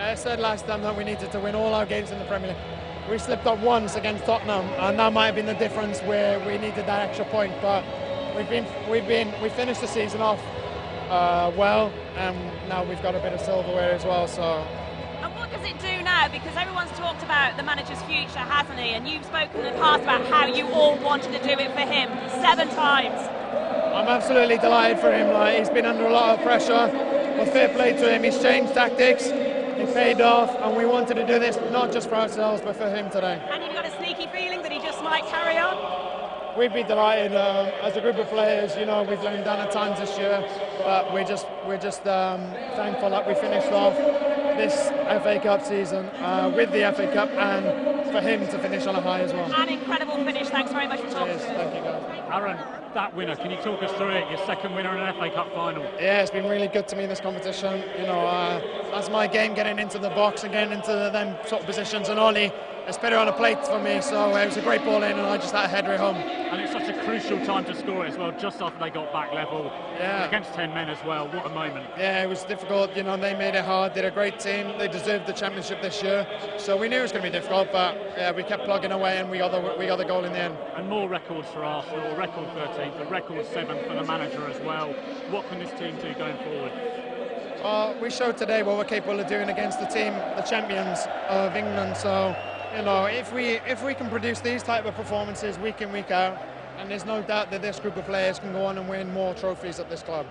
I said last time that we needed to win all our games in the Premier League. We slipped up once against Tottenham, and that might have been the difference where we needed that extra point. But we finished the season off well, and now we've got a bit of silverware as well. So. And what does it do now? Because everyone's talked about the manager's future, hasn't he? And you've spoken in the past about how you all wanted to do it for him 7 times. I'm absolutely delighted for him. Like, he's been under a lot of pressure, but fair play to him. He's changed tactics. It paid off, and we wanted to do this not just for ourselves, but for him today. And you've got a sneaky feeling that he just might carry on? We'd be delighted as a group of players. You know, we've let him down at times this year, but we're just thankful that we finished off this FA Cup season with the FA Cup, and for him to finish on a high as well. An incredible finish. Thanks very much for talking to us. Thank you, guys. Aaron, that winner, can you talk us through it? Your second winner in an FA Cup final. Yeah, it's been really good to me, this competition. You know, that's my game, getting into the box and getting into them sort of positions, and Ollie, it's better on a plate for me, so it was a great ball in, and I just had a header home. And it's such a crucial time to score it as well, just after they got back level. Yeah. Against 10 men as well, what a moment. Yeah, it was difficult, you know, they made it hard, they're a great team, they deserved the championship this year, so we knew it was going to be difficult, but yeah, we kept plugging away and we got the goal in the end. And more records for Arsenal, record 13th, a record 7th for the manager as well. What can this team do going forward? We showed today what we're capable of doing against the team, the champions of England, so you know, if we can produce these type of performances week in, week out, and there's no doubt that this group of players can go on and win more trophies at this club.